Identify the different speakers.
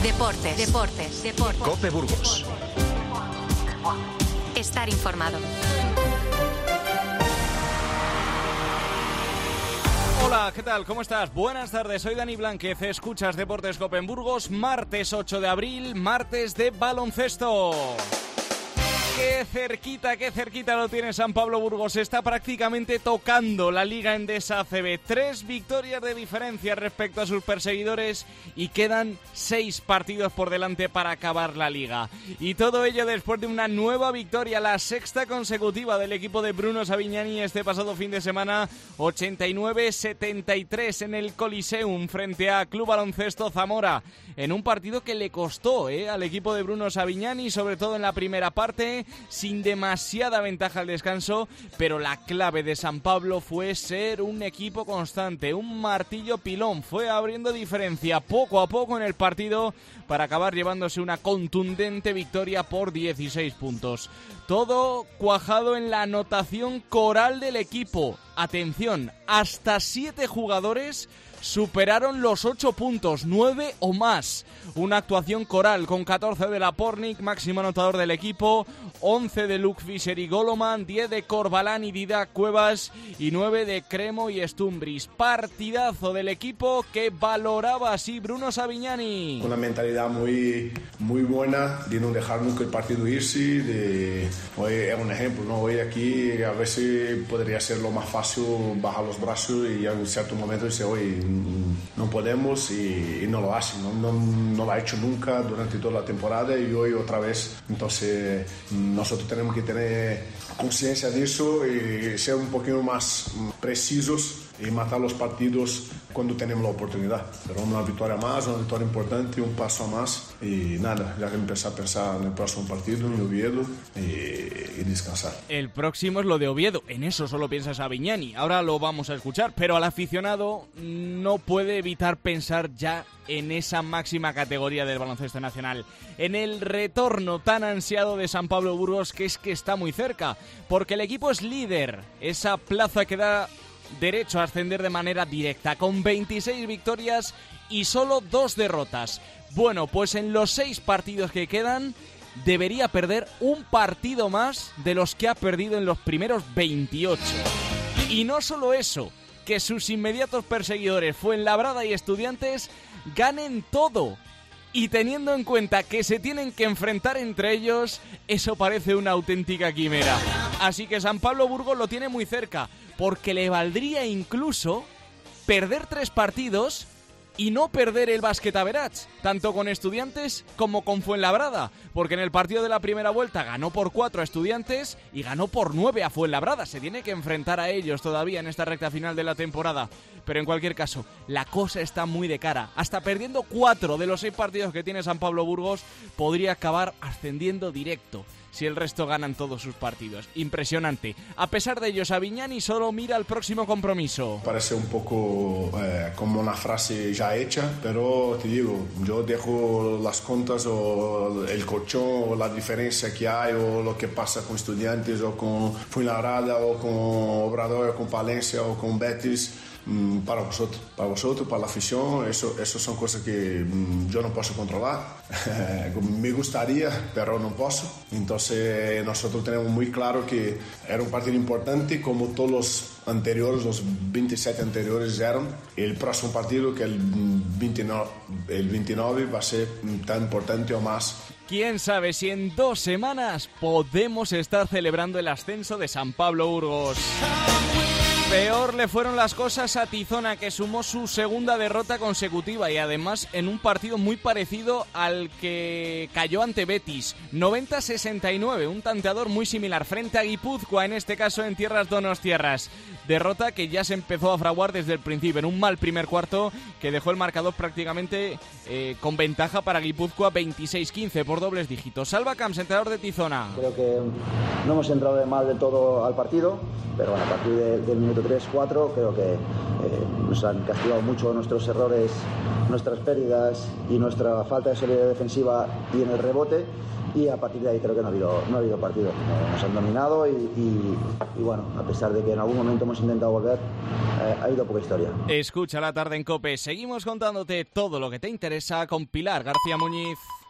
Speaker 1: Deportes.
Speaker 2: COPE Burgos.
Speaker 1: Estar informado.
Speaker 3: Hola, ¿qué tal? ¿Cómo estás? Buenas tardes, soy Dani Blánquez, escuchas Deportes COPE en Burgos, martes 8 de abril, martes de baloncesto. Qué cerquita lo tiene San Pablo Burgos, está prácticamente tocando la Liga Endesa ACB. 3 victorias de diferencia respecto a sus perseguidores y quedan 6 partidos por delante para acabar la Liga. Y todo ello después de una nueva victoria, la 6ª consecutiva del equipo de Bruno Savignani este pasado fin de semana, 89-73 en el Coliseum frente a Club Baloncesto Zamora, en un partido que le costó al equipo de Bruno Savignani, sobre todo en la primera parte, sin demasiada ventaja al descanso, pero la clave de San Pablo fue ser un equipo constante, un martillo pilón, fue abriendo diferencia poco a poco en el partido para acabar llevándose una contundente victoria por 16 puntos. Todo cuajado en la anotación coral del equipo. Atención, hasta 7 jugadores superaron los 8 puntos, 9 o más. Una actuación coral con 14 de Lapornik, máximo anotador del equipo, 11 de Luke Fischer y Goloman, 10 de Corbalán y Didac Cuevas y 9 de Cremo y Stumbris. Partidazo del equipo que valoraba así Bruno Savignani.
Speaker 4: Una mentalidad muy buena de no dejar nunca el partido irse. Hoy es un ejemplo, ¿no? Hoy aquí a veces podría ser lo más fácil bajar los brazos y en cierto momento decir, hoy no podemos y no lo hacen, no lo ha hecho nunca durante toda la temporada y hoy otra vez. Entonces nosotros tenemos que tener conciencia de eso y ser un poquito más precisos y matar los partidos cuando tenemos la oportunidad. Pero una victoria más, una victoria importante, un paso más y nada, ya que empezar a pensar en el próximo partido, en Oviedo y descansar.
Speaker 3: El próximo es lo de Oviedo, en eso solo piensa Savignani, ahora lo vamos a escuchar, pero al aficionado no puede evitar pensar ya en esa máxima categoría del baloncesto nacional, en el retorno tan ansiado de San Pablo Burgos, que es que está muy cerca, porque el equipo es líder, esa plaza que da derecho a ascender de manera directa, con 26 victorias y solo 2 derrotas. Bueno, pues en los 6 partidos que quedan debería perder un partido más de los que ha perdido en los primeros 28. Y no solo eso, que sus inmediatos perseguidores Fuenlabrada y Estudiantes ganen todo. Y teniendo en cuenta que se tienen que enfrentar entre ellos, eso parece una auténtica quimera. Así que San Pablo Burgos lo tiene muy cerca, porque le valdría incluso perder 3 partidos y no perder el básquet average, tanto con Estudiantes como con Fuenlabrada, porque en el partido de la primera vuelta ganó por 4 a Estudiantes y ganó por 9 a Fuenlabrada. Se tiene que enfrentar a ellos todavía en esta recta final de la temporada, pero en cualquier caso, la cosa está muy de cara. Hasta perdiendo 4 de los 6 partidos que tiene San Pablo Burgos, podría acabar ascendiendo directo si el resto ganan todos sus partidos. Impresionante. A pesar de ello, Savignani solo mira al próximo compromiso.
Speaker 4: Parece un poco como una frase ya hecha, pero te digo, yo dejo las cuentas o el colchón o la diferencia que hay o lo que pasa con Estudiantes o con Fuenlabrada o con Obrador o con Palencia o con Betis. Para vosotros, para la afición, eso son cosas que yo no puedo controlar. Me gustaría, pero no puedo. Entonces nosotros tenemos muy claro que era un partido importante, como todos los anteriores, los 27 anteriores eran. El próximo partido, que el 29 va a ser tan importante o más.
Speaker 3: ¿Quién sabe si en 2 semanas podemos estar celebrando el ascenso de San Pablo Burgos? Peor le fueron las cosas a Tizona, que sumó su 2ª derrota consecutiva y además en un partido muy parecido al que cayó ante Betis, 90-69, un tanteador muy similar frente a Guipúzcoa, en este caso en tierras donostiarras. Derrota que ya se empezó a fraguar desde el principio, en un mal primer cuarto que dejó el marcador prácticamente con ventaja para Guipúzcoa, 26-15 por dobles dígitos. Salva Camps, entrenador de Tizona.
Speaker 5: Creo que no hemos entrado de mal del todo al partido, pero bueno, a partir del minuto 3-4 creo que nos han castigado mucho nuestros errores, nuestras pérdidas y nuestra falta de solidez defensiva y en el rebote, y a partir de ahí creo que no ha habido partido. Nos han dominado y bueno, a pesar de que en algún momento hemos intentado volver, ha habido poca historia.
Speaker 3: Escucha la tarde en COPE. Seguimos contándote todo lo que te interesa con Pilar García Muñiz.